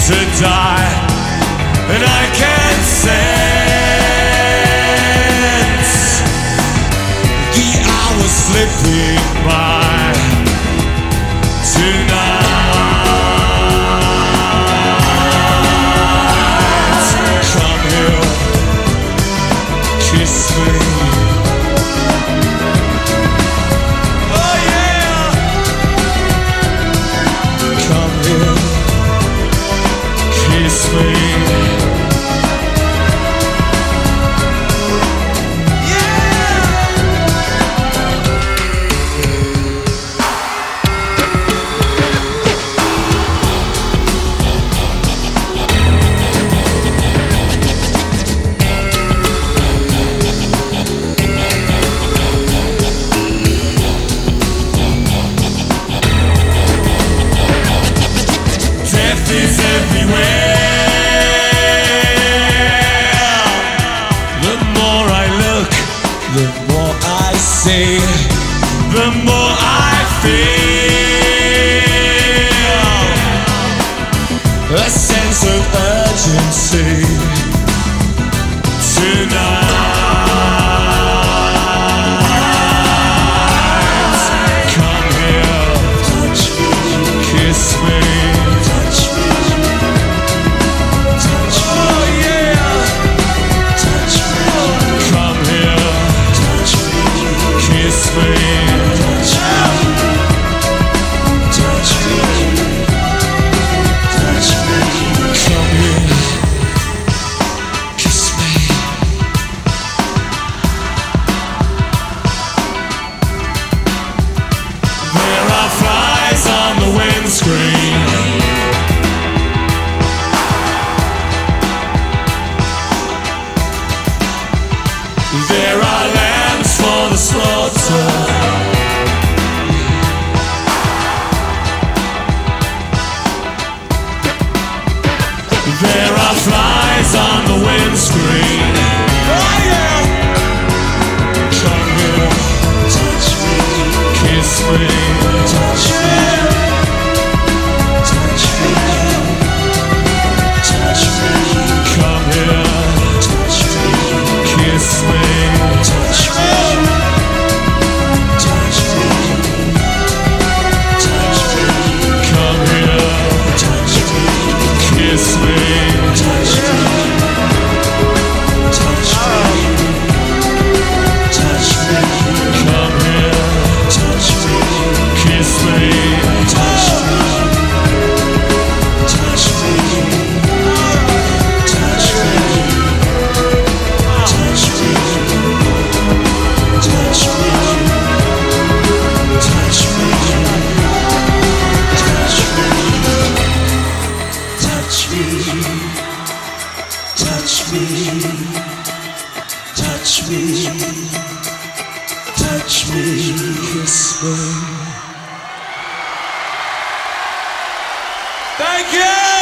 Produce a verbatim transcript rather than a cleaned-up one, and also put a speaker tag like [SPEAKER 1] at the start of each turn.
[SPEAKER 1] to die, and I can sense the hours slipping by tonight. Come here, kiss me. Oh yeah. Come here, kiss me. Is everywhere. The more I look, the more I see, the more I feel a sense of urgency tonight. Come here, touch me, kiss me. Screen. There are lambs for the slaughter. There are flies on the windscreen. Oh yeah. Come here, touch me, kiss me, touch me. Touch me, touch me, touch me, kiss me. Thank you!